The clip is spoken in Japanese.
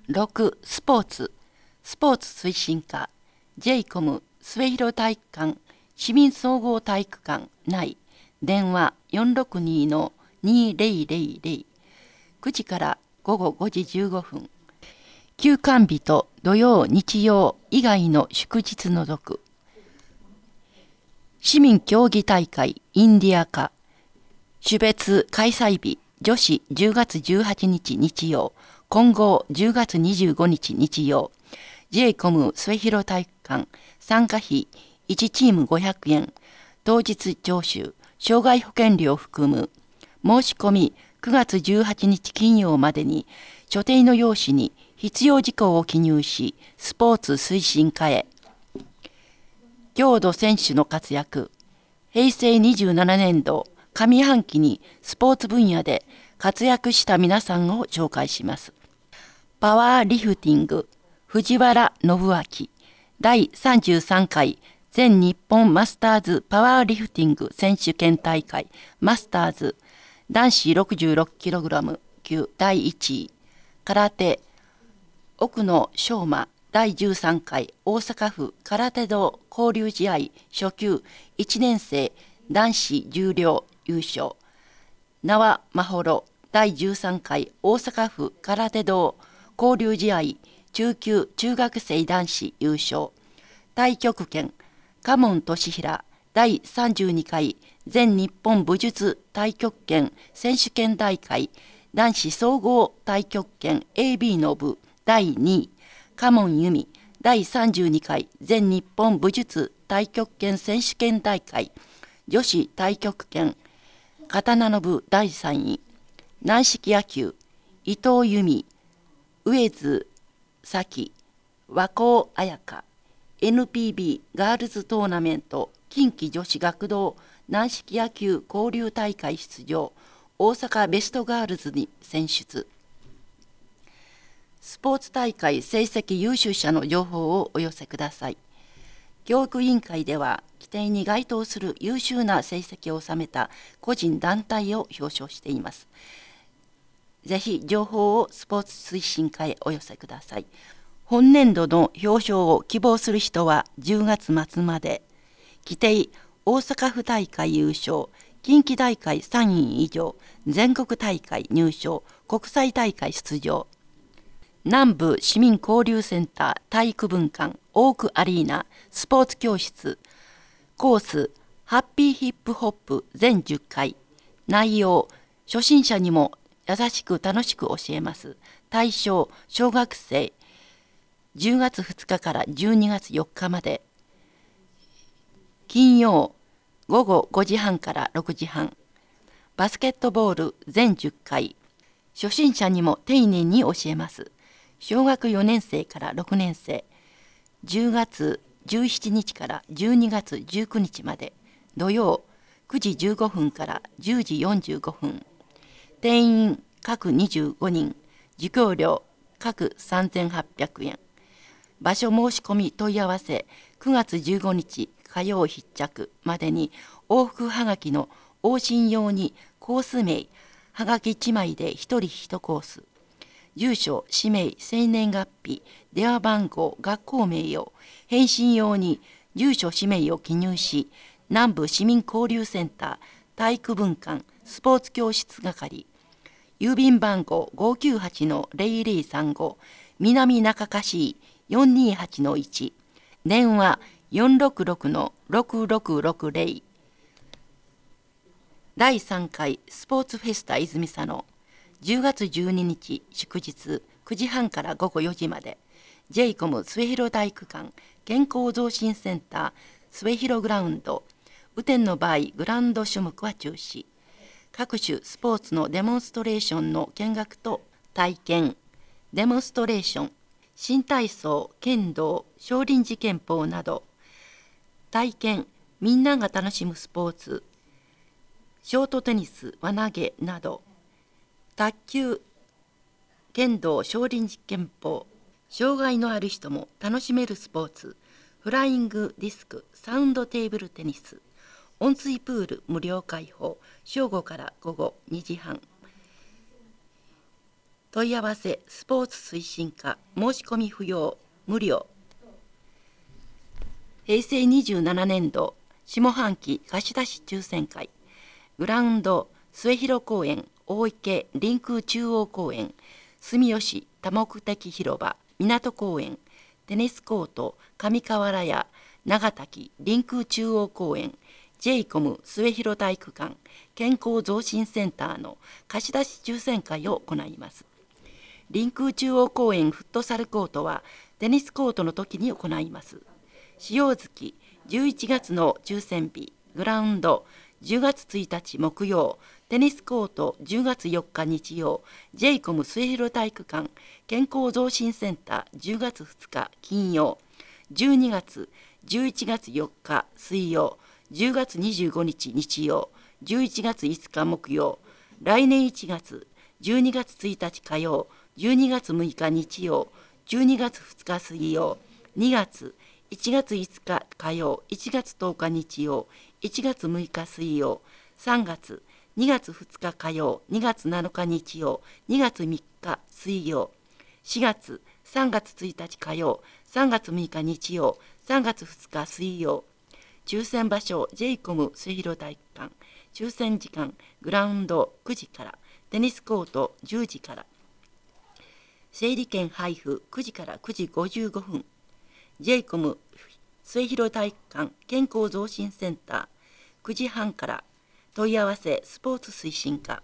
6. スポーツ推進課 J コム末広体育館市民総合体育館内電話462-2000 9時から午後5時15分休館日と土曜日曜以外の祝日除く市民競技大会インディアカ種別開催日女子10月18日日曜混合10月25日日曜 J コム末広体育館参加費1チーム500円当日徴収障害保険料を含む申し込み9月18日金曜までに所定の用紙に必要事項を記入しスポーツ推進課へ郷土選手の活躍平成27年度上半期にスポーツ分野で活躍した皆さんを紹介します。パワーリフティング藤原信明第33回全日本マスターズパワーリフティング選手権大会マスターズ男子 66kg 級第1位空手奥野昌磨第13回大阪府空手道交流試合初級1年生男子重量優勝縄真幌第13回大阪府空手道交流試合中級中学生男子優勝太極拳嘉門俊平第32回全日本武術太極拳選手権大会男子総合太極拳 AB の部第2位嘉門由美第32回全日本武術太極拳選手権大会女子太極拳刀の部第3位軟式野球伊藤由美上津咲和光彩香 NPB ガールズトーナメント近畿女子学童軟式野球交流大会出場大阪ベストガールズに選出スポーツ大会成績優秀者の情報をお寄せください。教育委員会では規定に該当する優秀な成績を収めた個人団体を表彰しています。ぜひ情報をスポーツ推進課へお寄せください。本年度の表彰を希望する人は10月末まで。規定大阪府大会優勝、近畿大会3位以上、全国大会入賞、国際大会出場。南部市民交流センター体育文館オークアリーナスポーツ教室コースハッピーヒップホップ全10回内容初心者にも優しく楽しく教えます対象小学生10月2日から12月4日まで金曜午後5時半から6時半バスケットボール全10回初心者にも丁寧に教えます小学4年生から6年生10月17日から12月19日まで土曜9時15分から10時45分定員各25人受講料各3800円場所申し込み問い合わせ9月15日火曜必着までに往復はがきの往診用にコース名はがき1枚で1人1コース住所、氏名、生年月日、電話番号、学校名を返信用に住所、氏名を記入し、南部市民交流センター体育文館スポーツ教室係、郵便番号 598-0035 南中華市 428-1 電話 466-6660 第3回スポーツフェスタ泉佐野10月12日祝日9時半から午後4時まで J コム末広体育館健康増進センター末広グラウンド雨天の場合グラウンド種目は中止各種スポーツのデモンストレーションの見学と体験デモンストレーション新体操剣道少林寺拳法など体験みんなが楽しむスポーツショートテニス輪投げなど卓球、剣道、少林寺拳法、障害のある人も楽しめるスポーツ、フライングディスク、サウンドテーブルテニス、温水プール無料開放、正午から午後2時半。 問い合わせスポーツ推進課申し込み不要無料。平成27年度下半期貸し出し抽選会グラウンド末広公園大池臨空中央公園住吉多目的広場港公園テニスコート上河原屋長滝臨空中央公園 J コム末広体育館健康増進センターの貸し出し抽選会を行います。臨空中央公園フットサルコートはテニスコートの時に行います。使用月11月の抽選日グラウンド10月1日木曜テニスコート10月4日日曜 J コム末広体育館健康増進センター10月2日金曜12月11月4日水曜10月25日日曜11月5日木曜来年1月12月1日火曜12月6日日曜12月2日水曜2月1月5日火曜1月10日日曜1月6日水曜3月2月2日火曜2月7日日曜2月3日水曜4月3月1日火曜3月6日日曜3月2日水曜抽選場所 J コム末広体育館抽選時間グラウンド9時からテニスコート10時から整理券配布9時から9時55分 J コム末広体育館健康増進センター9時半から問い合わせスポーツ推進課